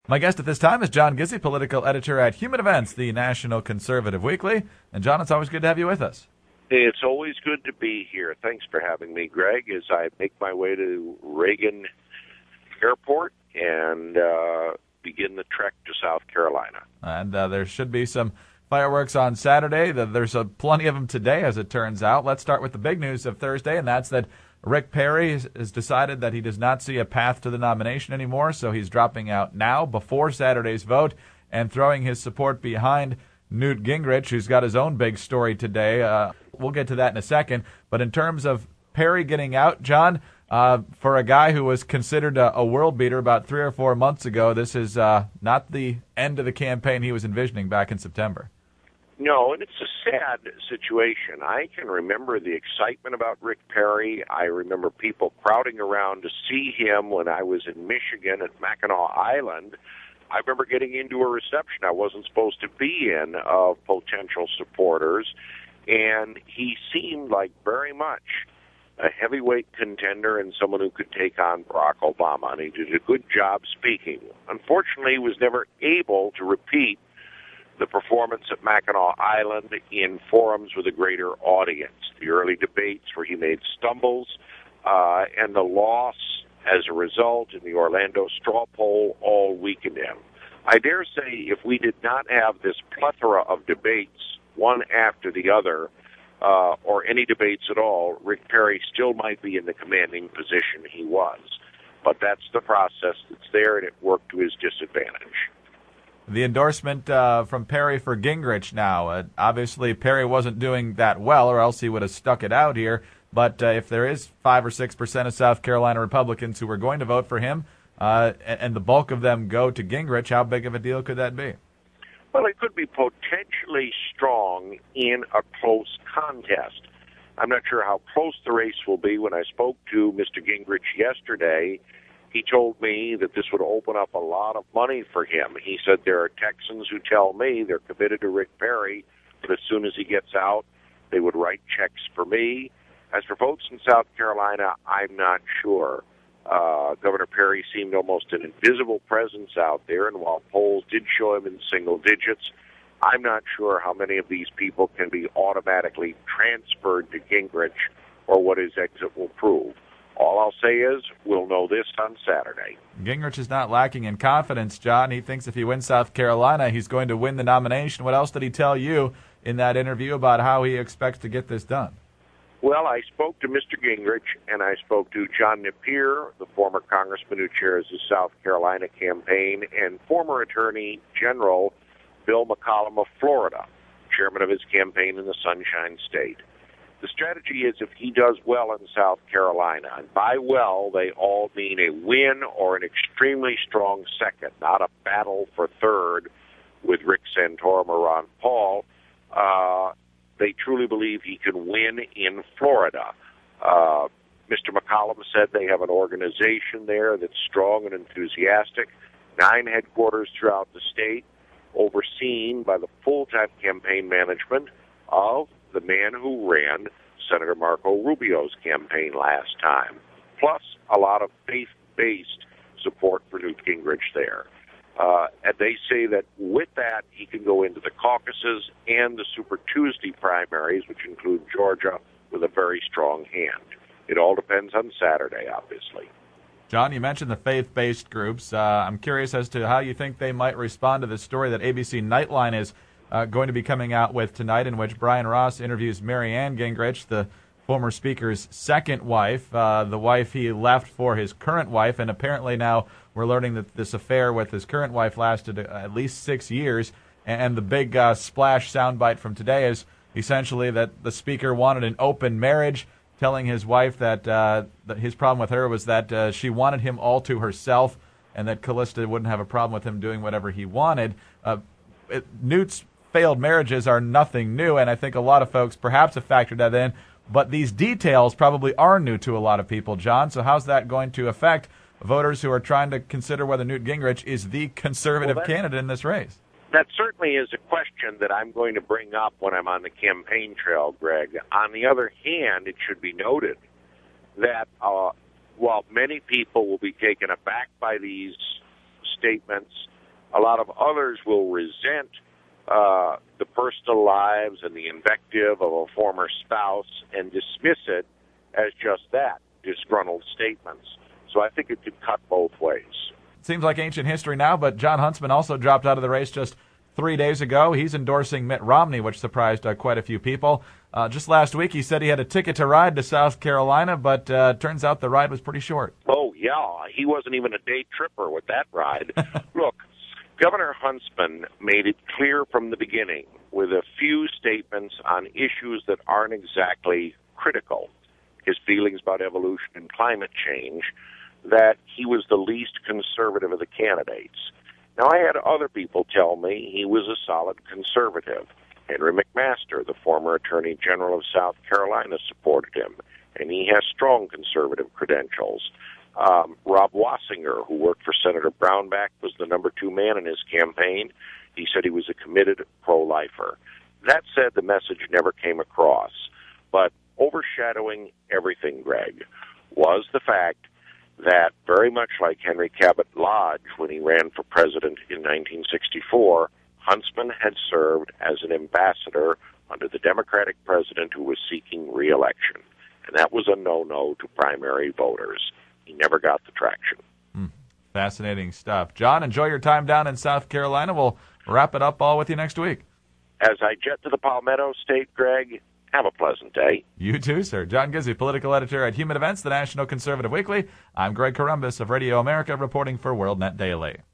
My guest at this time is John Gizzi, political editor at Human Events, the National Conservative Weekly. And John, it's always good to have you with us. It's always good to be here. Thanks for having me, Greg, as I make my way to Reagan Airport and begin the trek to South Carolina. And there should be some fireworks on Saturday. There's plenty of them today, as it turns out. Let's start with the big news of Thursday, and that's that Rick Perry has decided that he does not see a path to the nomination anymore, so he's dropping out now before Saturday's vote and throwing his support behind Newt Gingrich, who's got his own big story today. We'll get to that in a second. But in terms of Perry getting out, John, for a guy who was considered a world beater about 3 or 4 months ago, this is not the end of the campaign he was envisioning back in September. No, and it's a sad situation. I can remember the excitement about Rick Perry. I remember people crowding around to see him when I was in Michigan at Mackinac Island. I remember getting into a reception I wasn't supposed to be in of potential supporters, and he seemed like very much a heavyweight contender and someone who could take on Barack Obama, and he did a good job speaking. Unfortunately, he was never able to repeat the performance at Mackinac Island in forums with a greater audience, the early debates where he made stumbles, and the loss as a result in the Orlando straw poll all weakened him. I dare say if we did not have this plethora of debates, one after the other, or any debates at all, Rick Perry still might be in the commanding position he was. But that's the process that's there, and it worked to his disadvantage. The endorsement from Perry for Gingrich now. Obviously, Perry wasn't doing that well, or else he would have stuck it out here. But if there is 5 or 6% of South Carolina Republicans who are going to vote for him, and the bulk of them go to Gingrich, how big of a deal could that be? Well, it could be potentially strong in a close contest. I'm not sure how close the race will be. When I spoke to Mr. Gingrich yesterday, he told me that this would open up a lot of money for him. He said there are Texans who tell me they're committed to Rick Perry, but as soon as he gets out, they would write checks for me. As for votes in South Carolina, I'm not sure. Governor Perry seemed almost an invisible presence out there, and while polls did show him in single digits, I'm not sure how many of these people can be automatically transferred to Gingrich or what his exit will prove. All I'll say is we'll know this on Saturday. Gingrich is not lacking in confidence, John. He thinks if he wins South Carolina, he's going to win the nomination. What else did he tell you in that interview about how he expects to get this done? Well, I spoke to Mr. Gingrich, and I spoke to John Napier, the former congressman who chairs the South Carolina campaign, and former Attorney General Bill McCollum of Florida, chairman of his campaign in the Sunshine State. The strategy is if he does well in South Carolina, and by well, they all mean a win or an extremely strong second, not a battle for third with Rick Santorum or Ron Paul. They truly believe he can win in Florida. Mr. McCollum said they have an organization there that's strong and enthusiastic, 9 headquarters throughout the state, overseen by the full-time campaign management of the man who ran Senator Marco Rubio's campaign last time, plus a lot of faith-based support for Newt Gingrich there. And they say that with that, he can go into the caucuses and the Super Tuesday primaries, which include Georgia, with a very strong hand. It all depends on Saturday, obviously. John, you mentioned the faith-based groups. I'm curious as to how you think they might respond to this story that ABC Nightline is going to be coming out with tonight, in which Brian Ross interviews Marianne Gingrich, the former speaker's second wife, the wife he left for his current wife, and apparently now we're learning that this affair with his current wife lasted at least 6 years, and the big splash soundbite from today is essentially that the speaker wanted an open marriage, telling his wife that his problem with her was that she wanted him all to herself, and that Callista wouldn't have a problem with him doing whatever he wanted. Newt's failed marriages are nothing new, and I think a lot of folks perhaps have factored that in, but these details probably are new to a lot of people, John. So how's that going to affect voters who are trying to consider whether Newt Gingrich is the conservative candidate in this race? That certainly is a question that I'm going to bring up when I'm on the campaign trail, Greg. On the other hand, it should be noted that while many people will be taken aback by these statements, A lot of others will resent the personal lives and the invective of a former spouse and dismiss it as just that, disgruntled statements. So I think it could cut both ways. Seems like ancient history now, but Jon Huntsman also dropped out of the race just 3 days ago. He's endorsing Mitt Romney, which surprised quite a few people. Just last week, he said he had a ticket to ride to South Carolina, but turns out the ride was pretty short. Oh, yeah. He wasn't even a day tripper with that ride. Look, Governor Huntsman made it clear from the beginning, with a few statements on issues that aren't exactly critical, his feelings about evolution and climate change, that he was the least conservative of the candidates. Now, I had other people tell me he was a solid conservative. Henry McMaster, the former Attorney General of South Carolina, supported him, and he has strong conservative credentials. Rob Wassinger, who worked for Senator Brownback, was the number 2 man in his campaign. He said he was a committed pro-lifer. That said, the message never came across. But overshadowing everything, Greg, was the fact that, very much like Henry Cabot Lodge when he ran for president in 1964, Huntsman had served as an ambassador under the Democratic president who was seeking re-election. And that was a no-no to primary voters. He never got the traction. Fascinating stuff. John, enjoy your time down in South Carolina. We'll wrap it up all with you next week. As I jet to the Palmetto State, Greg, have a pleasant day. You too, sir. John Gizzi, political editor at Human Events, the National Conservative Weekly. I'm Greg Corombos of Radio America, reporting for WorldNet Daily.